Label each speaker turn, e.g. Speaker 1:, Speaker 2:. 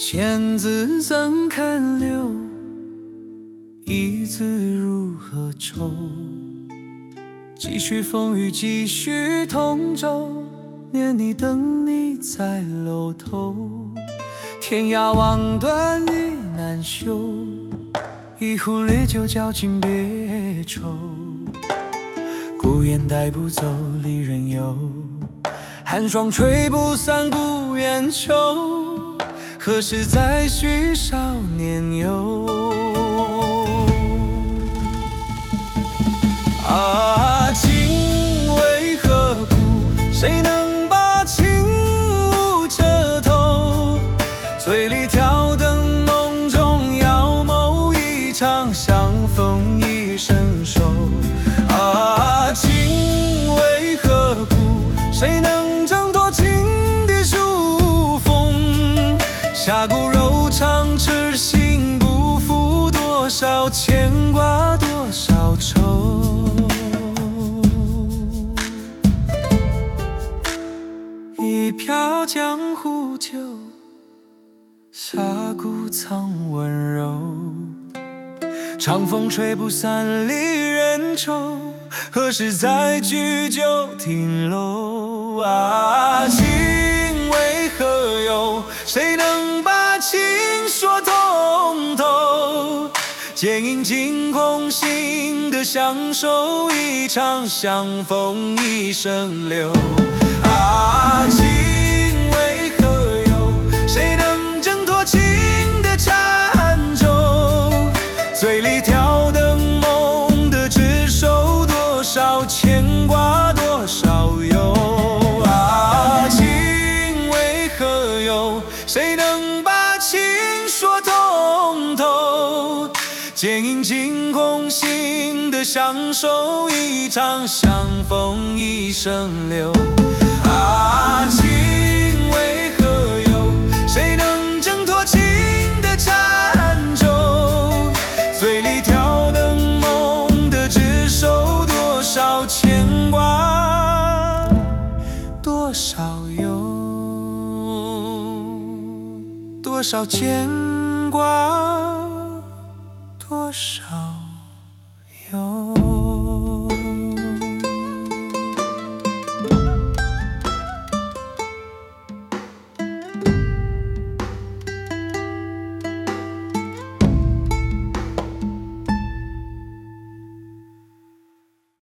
Speaker 1: 千字怎堪留？一字如何抽？继续风雨，继续同舟，念你等你在楼头。天涯望断意难休，一壶烈酒浇尽别愁。孤雁带不走离人游，寒霜吹不散故园秋。何时再续少年游？啊，情为何物？谁能把情悟彻透？醉里挑灯梦中遥谋，一场相逢一生熟。啊，情为何物？谁能挣脱情的束缚？侠骨柔肠，痴心不负，多少牵挂，多少愁。一瓢江湖酒，侠骨藏温柔。长风吹不散离人愁，何时再举酒停楼？啊，情为何有？谁能把情说通透？剑影惊空，心的相守，一场相逢一生留。啊，情为何有？谁能挣脱情的缠咒？醉里挑灯梦的执手，多少牵挂，多少忧。啊，情为何有？谁能把情说通透？剑影惊空，心的相守，一场相逢一生留。啊，情为何有？谁能挣脱情的缠咒？醉里挑灯梦的执手，多少牵挂，多少忧，多少牵挂，多少